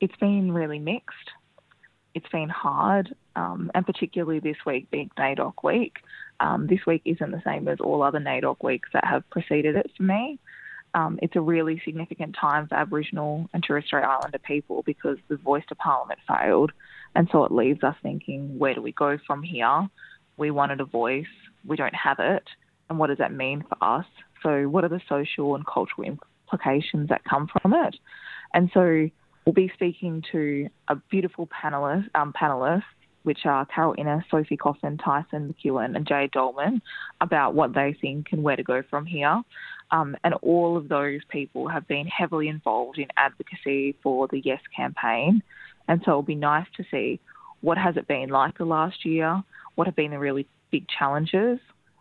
It's been really mixed. It's been hard, and particularly this week being NAIDOC week. This week isn't the same as all other NAIDOC weeks that have preceded it for me. It's a really significant time for Aboriginal and Torres Strait Islander people because the voice to Parliament failed, and so it leaves us thinking, where do we go from here? We wanted a voice, we don't have it, and what does that mean for us? So what are the social and cultural implications that come from it? And so we'll be speaking to a beautiful panellists, which are Carol Innes, Sophie Coffin, Tyson McEwen and Jade Dolman, about what they think and where to go from here. And all of those people have been heavily involved in advocacy for the Yes campaign. And so it'll be nice to see what has it been like the last year, what have been the really big challenges,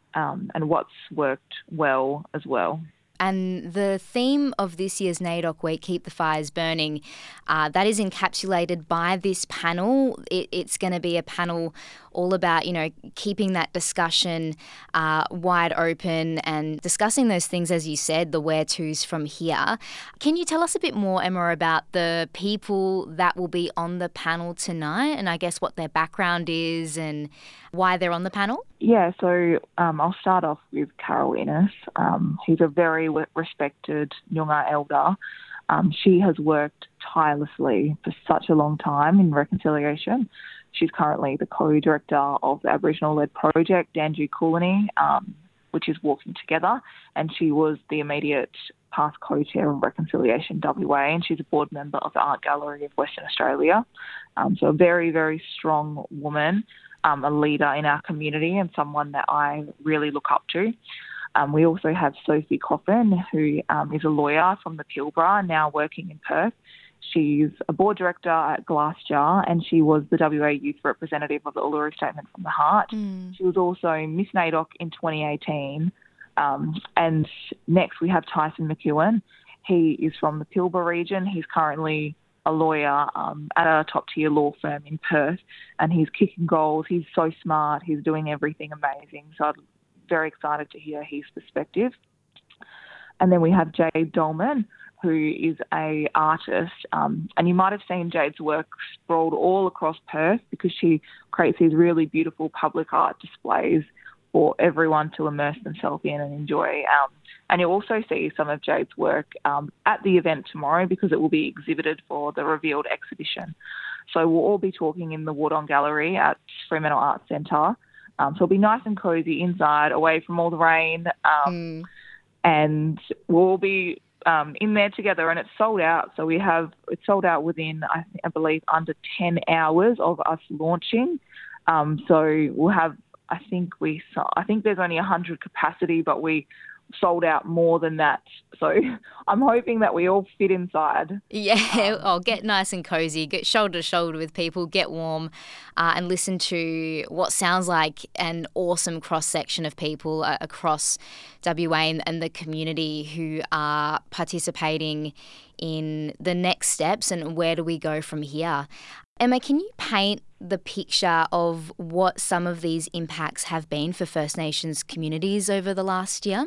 and what's worked well as well. And the theme of this year's NAIDOC Week, Keep the Fires Burning, that is encapsulated by this panel. It's going to be a panel all about, keeping that discussion wide open and discussing those things, as you said, the where-tos from here. Can you tell us a bit more, Emma, about the people that will be on the panel tonight and I guess what their background is and why they're on the panel? Yeah, so I'll start off with Carol Innes. She's a very respected Noongar elder. She has worked tirelessly for such a long time in reconciliation. She's currently the co-director of the Aboriginal-led project, Danju Coolini, which is Walking Together, and she was the immediate past co-chair of Reconciliation WA, and she's a board member of the Art Gallery of Western Australia. So a very, very strong woman, a leader in our community and someone that I really look up to. We also have Sophie Coffin, who is a lawyer from the Pilbara, now working in Perth. She's a board director at Glassjar, and she was the WA Youth Representative of the Uluru Statement from the Heart. She was also Miss NAIDOC in 2018. And next we have Tyson McEwen. He is from the Pilbara region. He's currently a lawyer at a top-tier law firm in Perth, and he's kicking goals. He's so smart. He's doing everything amazing. So I'm very excited to hear his perspective. And then we have Jade Dolman, who is a artist, and you might have seen Jade's work sprawled all across Perth because she creates these really beautiful public art displays for everyone to immerse themselves in and enjoy. And you'll also see some of Jade's work at the event tomorrow because it will be exhibited for the Revealed exhibition. So we'll all be talking in the Woodon Gallery at Fremantle Arts Centre. So it'll be nice and cosy inside, away from all the rain. And we'll be in there together, and it's sold out. So it's sold out within, I believe, under 10 hours of us launching. So we'll have, I think there's only 100 capacity, but we sold out more than that. So I'm hoping that we all fit inside. Yeah, get nice and cozy, get shoulder to shoulder with people, get warm, and listen to what sounds like an awesome cross-section of people across WA and the community who are participating in the next steps and where do we go from here. Emma, can you paint the picture of what some of these impacts have been for First Nations communities over the last year?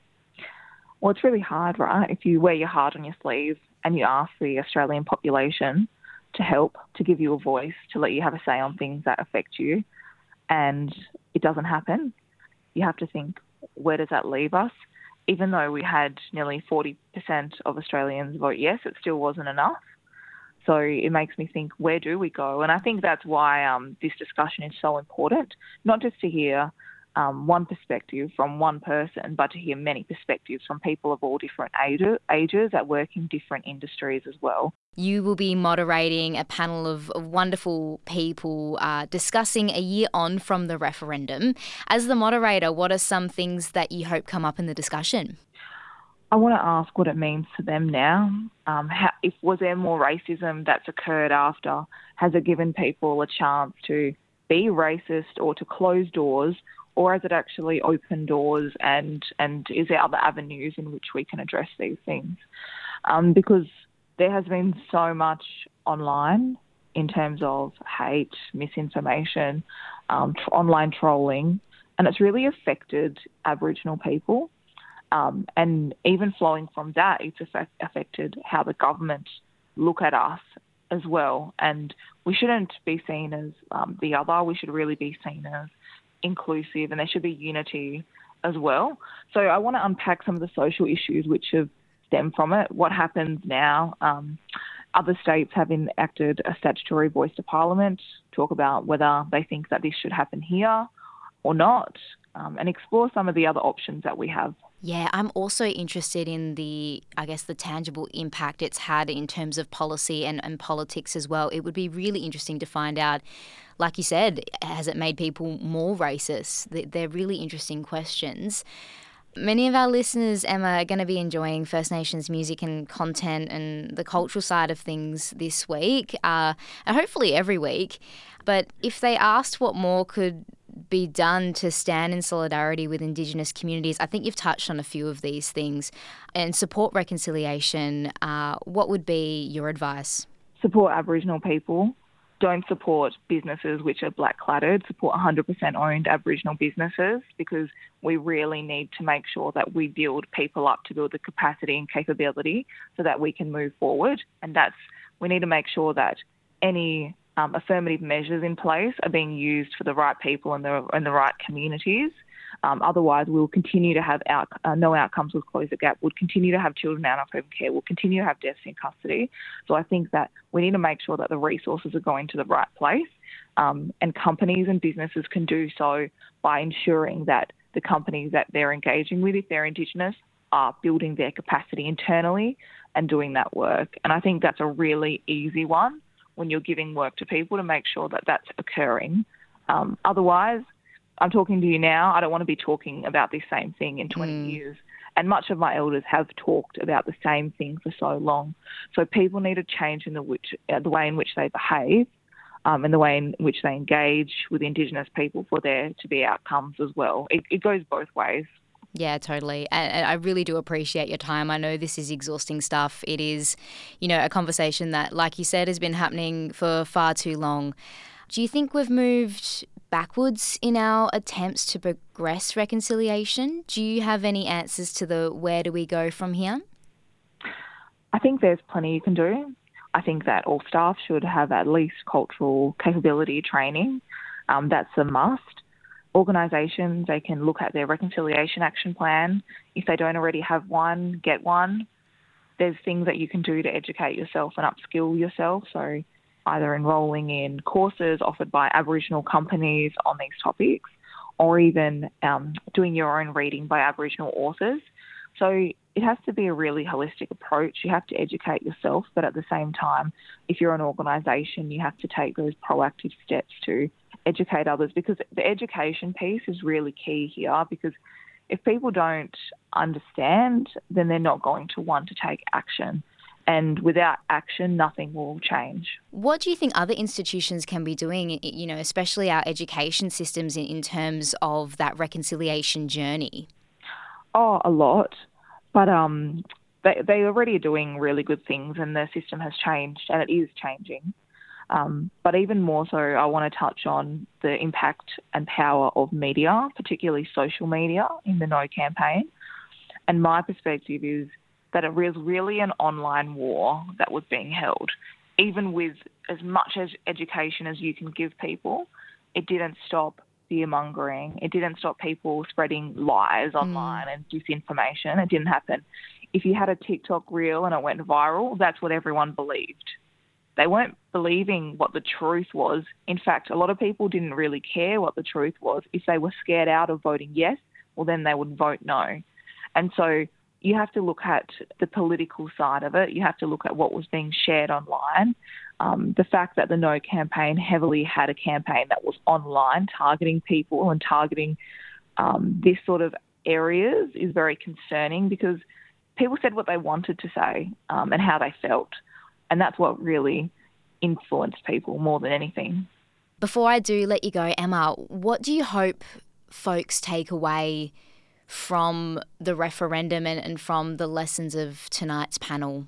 Well, it's really hard, right? If you wear your heart on your sleeve and you ask the Australian population to help, to give you a voice, to let you have a say on things that affect you, and it doesn't happen, you have to think, where does that leave us? Even though we had nearly 40% of Australians vote yes, it still wasn't enough. So it makes me think, where do we go? And I think that's why this discussion is so important, not just to hear one perspective from one person, but to hear many perspectives from people of all different ages that work in different industries as well. You will be moderating a panel of wonderful people discussing a year on from the referendum. As the moderator, what are some things that you hope come up in the discussion? I want to ask what it means to them now. Was there more racism that's occurred after? Has it given people a chance to be racist or to close doors, or has it actually opened doors, and is there other avenues in which we can address these things? Because there has been so much online in terms of hate, misinformation, online trolling, and it's really affected Aboriginal people. And even flowing from that, it's affected how the government look at us as well. And we shouldn't be seen as the other. We should really be seen as inclusive, and there should be unity as well. So I want to unpack some of the social issues which have stemmed from it. What happens now? Other states have enacted a statutory voice to Parliament, talk about whether they think that this should happen here or not, and explore some of the other options that we have. Yeah, I'm also interested in the tangible impact it's had in terms of policy and politics as well. It would be really interesting to find out, like you said, has it made people more racist? They're really interesting questions. Many of our listeners, Emma, are going to be enjoying First Nations music and content and the cultural side of things this week, and hopefully every week. But if they asked what more could be done to stand in solidarity with Indigenous communities, I think you've touched on a few of these things, and support reconciliation, what would be your advice? Support Aboriginal people. Don't support businesses which are black-cladded. Support 100% owned Aboriginal businesses, because we really need to make sure that we build people up to build the capacity and capability so that we can move forward. And we need to make sure that any affirmative measures in place are being used for the right people and the right communities. Otherwise, we'll continue to have no outcomes will close the gap. We'll continue to have children out of home care. We'll continue to have deaths in custody. So I think that we need to make sure that the resources are going to the right place, and companies and businesses can do so by ensuring that the companies that they're engaging with, if they're Indigenous, are building their capacity internally and doing that work. And I think that's a really easy one when you're giving work to people, to make sure that that's occurring. Otherwise, I'm talking to you now, I don't want to be talking about this same thing in 20 years. And much of my elders have talked about the same thing for so long. So people need to change in the way in which they behave, and the way in which they engage with Indigenous people for there to be outcomes as well. It goes both ways. Yeah, totally. And I really do appreciate your time. I know this is exhausting stuff. It is, a conversation that, like you said, has been happening for far too long. Do you think we've moved backwards in our attempts to progress reconciliation? Do you have any answers to the where do we go from here? I think there's plenty you can do. I think that all staff should have at least cultural capability training. That's a must. Organisations, they can look at their reconciliation action plan. If they don't already have one, get one. There's things that you can do to educate yourself and upskill yourself. So either enrolling in courses offered by Aboriginal companies on these topics, or even doing your own reading by Aboriginal authors. So it has to be a really holistic approach. You have to educate yourself, but at the same time, if you're an organisation, you have to take those proactive steps to educate others, because the education piece is really key here, because if people don't understand, then they're not going to want to take action. And without action, nothing will change. What do you think other institutions can be doing, especially our education systems in terms of that reconciliation journey? Oh, a lot. But they already are doing really good things, and the system has changed, and it is changing. But even more so, I want to touch on the impact and power of media, particularly social media, in the No campaign. And my perspective is that it was really an online war that was being held. Even with as much as education as you can give people, it didn't stop fear-mongering. It didn't stop people spreading lies online and disinformation. It didn't happen. If you had a TikTok reel and it went viral, that's what everyone believed. They weren't believing what the truth was. In fact, a lot of people didn't really care what the truth was. If they were scared out of voting yes, well, then they would vote no. And so you have to look at the political side of it. You have to look at what was being shared online. The fact that the No campaign heavily had a campaign that was online, targeting people and targeting this sort of areas is very concerning, because people said what they wanted to say and how they felt. And that's what really influenced people more than anything. Before I do let you go, Emma, what do you hope folks take away from the referendum and from the lessons of tonight's panel?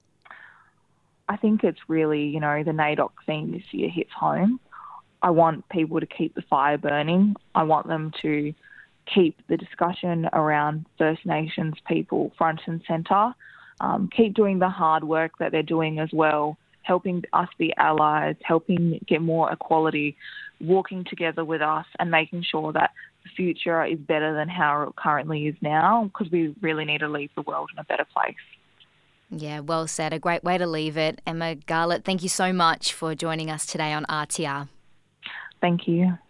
I think it's really, the NAIDOC theme this year hits home. I want people to keep the fire burning. I want them to keep the discussion around First Nations people front and centre. Keep doing the hard work that they're doing as well helping us be allies, helping get more equality, walking together with us and making sure that the future is better than how it currently is now, because we really need to leave the world in a better place. Yeah, well said. A great way to leave it. Emma Garlett, thank you so much for joining us today on RTR. Thank you.